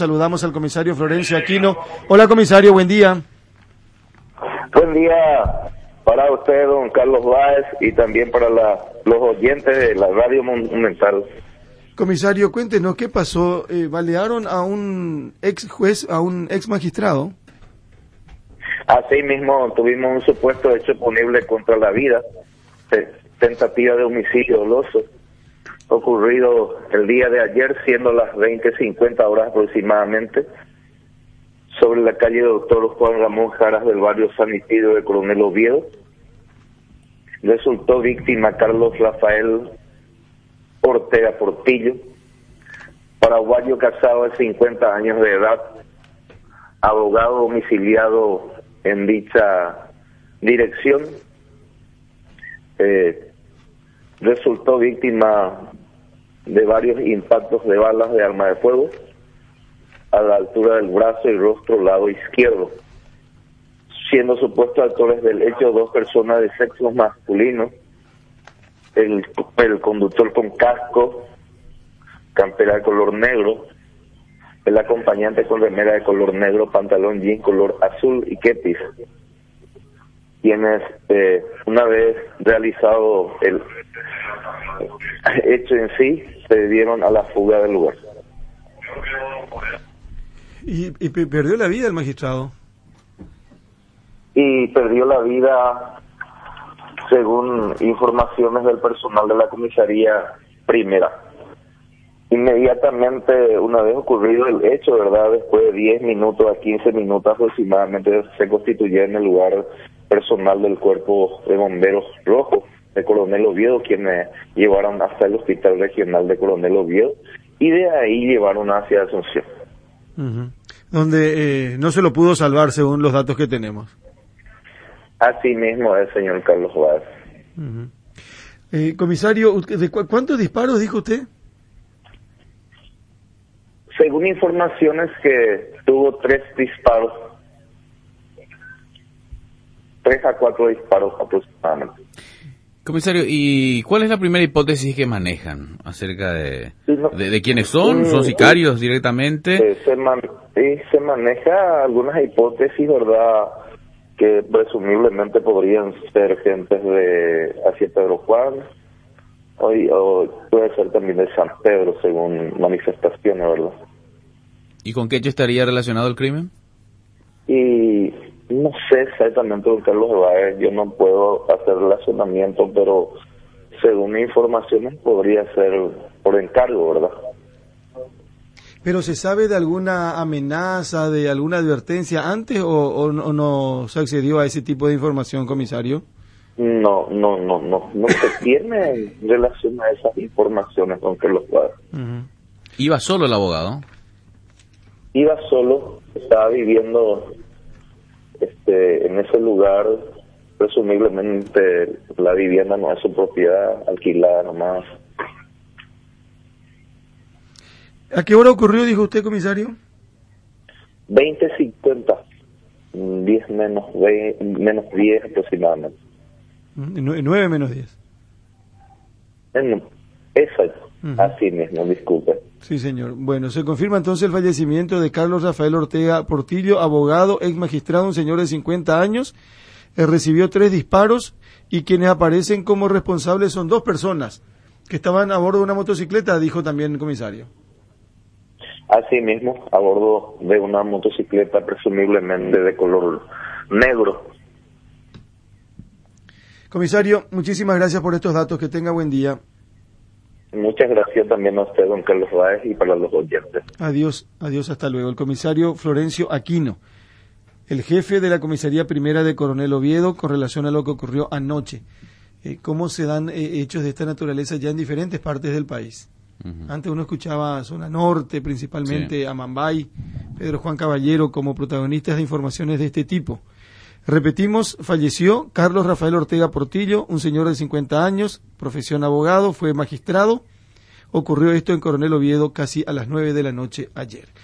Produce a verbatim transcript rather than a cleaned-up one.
Saludamos al comisario Florencio Aquino. Hola, comisario, buen día. Buen día para usted, don Carlos Báez, y también para la, los oyentes de la Radio Monumental. Comisario, cuéntenos qué pasó. Eh, ¿Balearon a un ex juez, a un ex magistrado? Así mismo tuvimos un supuesto hecho punible contra la vida, tentativa de homicidio doloso, ocurrido el día de ayer, siendo las veinte cincuenta horas aproximadamente, sobre la calle Doctor Juan Ramón Jaras del barrio San Isidro de Coronel Oviedo. Resultó víctima Carlos Rafael Ortega Portillo, paraguayo casado de cincuenta años de edad, abogado domiciliado en dicha dirección. Eh, resultó víctima de varios impactos de balas de arma de fuego a la altura del brazo y rostro lado izquierdo, siendo supuestos autores del hecho dos personas de sexo masculino, el, el conductor con casco, campera de color negro, el acompañante con remera de color negro, pantalón jean color azul y kepis, quienes eh, una vez realizado el hecho en sí, se dieron a la fuga del lugar. ¿Y, y perdió la vida el magistrado? Y perdió la vida, según informaciones del personal de la comisaría primera. Inmediatamente, una vez ocurrido el hecho, ¿verdad?, después de diez minutos a quince minutos aproximadamente, se constituyó en el lugar personal del Cuerpo de Bomberos Rojo de Coronel Oviedo, quienes llevaron hasta el Hospital Regional de Coronel Oviedo y de ahí llevaron hacia Asunción. Uh-huh. Donde eh, no se lo pudo salvar según los datos que tenemos. Así mismo es, señor Carlos Báez. Uh-huh. eh, comisario, ¿de cu ¿cuántos disparos dijo usted? Según informaciones que tuvo tres disparos, tres a cuatro disparos aproximadamente. Comisario, ¿y cuál es la primera hipótesis que manejan acerca de, sí, no, de, de quiénes son? ¿Son sicarios sí, directamente? Eh, se, man, sí, se maneja algunas hipótesis, ¿verdad?, que presumiblemente podrían ser gentes de hacia Pedro Juan, o, o puede ser también de San Pedro, según manifestaciones, ¿verdad? ¿Y con qué hecho estaría relacionado el crimen? Y no sé exactamente, don Carlos Báez, yo no puedo hacer relacionamiento, pero según informaciones podría ser por encargo, ¿verdad? ¿Pero se sabe de alguna amenaza, de alguna advertencia antes o, o, o no se accedió a ese tipo de información, comisario? No, no, no, no, no se tiene relación a esas informaciones, don Carlos Báez. Uh-huh. ¿Iba solo el abogado? Iba solo, estaba viviendo este en ese lugar, presumiblemente la vivienda no es su propiedad, alquilada nomás. ¿A qué hora ocurrió, dijo usted, comisario? veinte cincuenta, diez menos veinte, menos diez aproximadamente. nueve menos diez. Exacto, uh-huh. Así mismo, disculpe. Sí, señor. Bueno, se confirma entonces el fallecimiento de Carlos Rafael Ortega Portillo, abogado, ex magistrado, un señor de cincuenta años. Eh, recibió tres disparos y quienes aparecen como responsables son dos personas que estaban a bordo de una motocicleta, dijo también el comisario. Así mismo, a bordo de una motocicleta presumiblemente de color negro. Comisario, muchísimas gracias por estos datos, que tenga buen día. Muchas gracias también a usted, don Carlos Báez, y para los oyentes. Adiós, adiós, hasta luego. El comisario Florencio Aquino, el jefe de la comisaría primera de Coronel Oviedo, con relación a lo que ocurrió anoche. Eh, cómo se dan eh, hechos de esta naturaleza ya en diferentes partes del país. Uh-huh. Antes uno escuchaba zona norte, principalmente sí. Amambay, Pedro Juan Caballero como protagonistas de informaciones de este tipo. Repetimos, falleció Carlos Rafael Ortega Portillo, un señor de cincuenta años, profesión abogado, fue magistrado. Ocurrió esto en Coronel Oviedo casi a las nueve de la noche ayer.